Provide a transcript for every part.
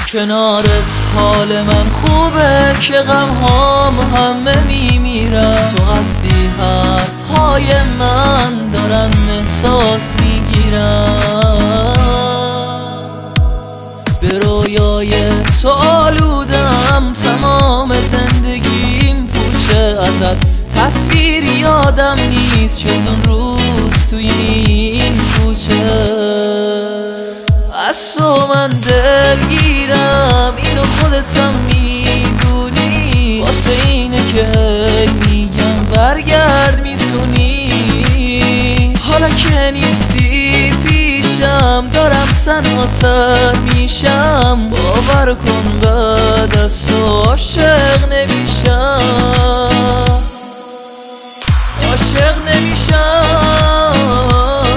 کنارت حال من خوبه که غم هام همه میمیرم. تو هستی حرفهای من دارن احساس میگیرم. به رویای تو آلودم، تمام زندگیم پوچه ازت. تصویر یادم نیست جز اون روز توی این کوچه. از تو من دلگیرم، اینو خودتم میدونی. واسه اینه که میگم برگرد میتونی. حالا که نیستی پیشم دارم سن‌هاتر میشم. باور کن بعد از تو عاشق نمیشم. عاشق نمیشم.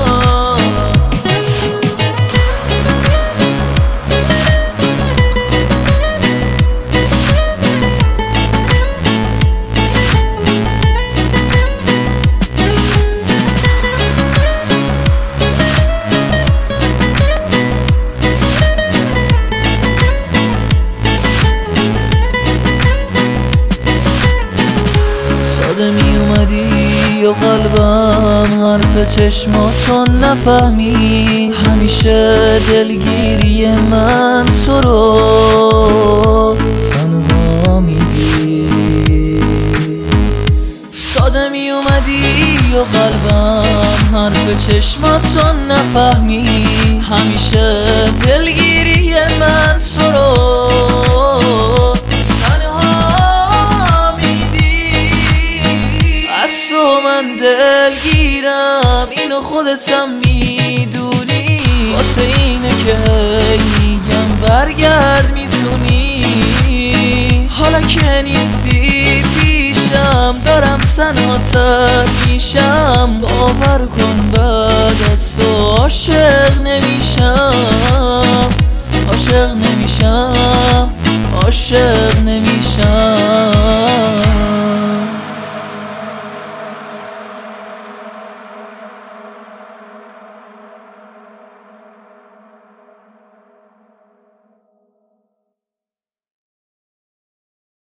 می اومدی و قلبم حرف چشماتو نفهمی. همیشه دلگیری من تو رو تنها میدی. ساده می اومدی و قلبم حرف چشماتو نفهمی. همیشه دلگیری من تو رو تو من دلگیرم، اینو خودتم میدونی. واسه اینه که میگم برگرد میتونی. حالا که نیستی پیشم دارم سن‌هاتر میشم. باور کن بعد از تو عاشق نمیشم. عاشق نمیشم. عاشق نمیشم.